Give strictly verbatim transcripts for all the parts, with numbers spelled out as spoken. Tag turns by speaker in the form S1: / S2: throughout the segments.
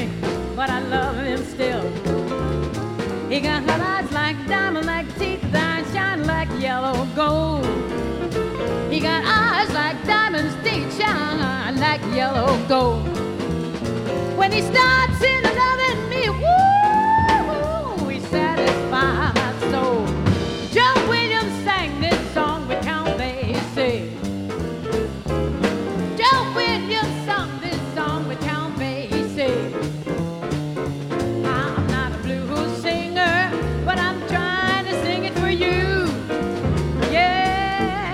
S1: me, but I love him still. He got eyes like diamond, like teeth that shine like yellow gold. He got eyes like diamonds, teeth shine like yellow gold. When he starts in loving me, woo, he satisfies my soul. Joe Williams sang this song with Count Basie. Joe Williams sung this song with Count Basie. I'm not a blues singer, but I'm trying to sing it for you. Yeah,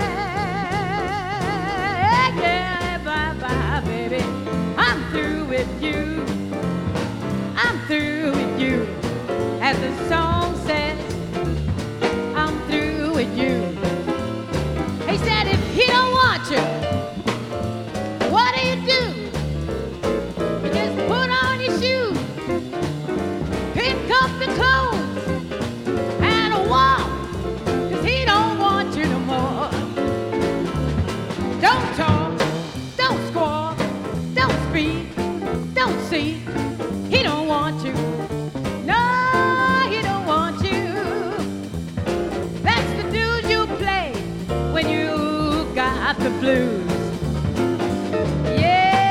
S1: yeah, bye bye, baby. I'm through with you. I'm through with you. As the song says, I'm through with you. He said if he don't want you, what do you do? You just put on your shoes, pick up your clothes, and walk, 'cause he don't want you no more. Don't talk, don't squawk, don't speak, don't see. He don't want you. No, he don't want you. That's the dues you play when you got the blues. Yeah.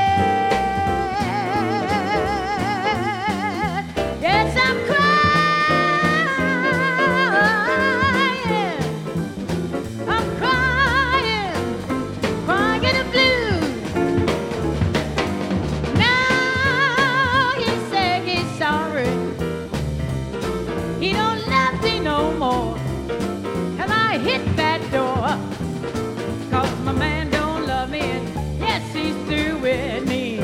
S1: Yes, I'm crying. I'm crying, crying the blues. Now he say he's sorry. He don't love me no more. And I hit that door, 'cause my man don't love me, and yes, he's through with me.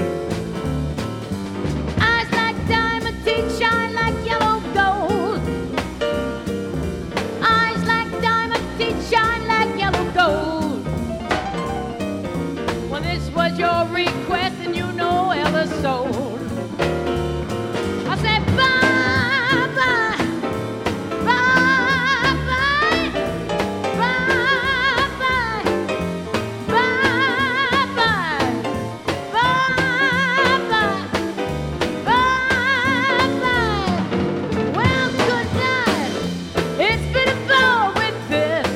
S1: Eyes like diamond, teeth shine like yellow gold. Eyes like diamond, teeth shine like yellow gold. Well, this was your request, and you know Ella sold. I said bye bye, bye bye, bye bye, bye bye, bye bye, bye bye. Well, good night. It's been a ball with this.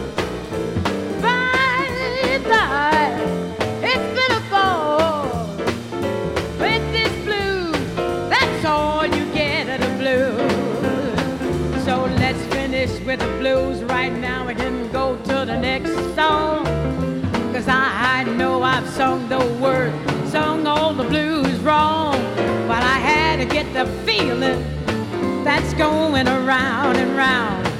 S1: Bye bye. It's been a ball with this blues. That's all you get of the blues. So let's finish with the blues right now and then go to the next song. 'Cause I, I know I've sung the words, sung all the blues wrong, but I had to get the feeling that's going around and round.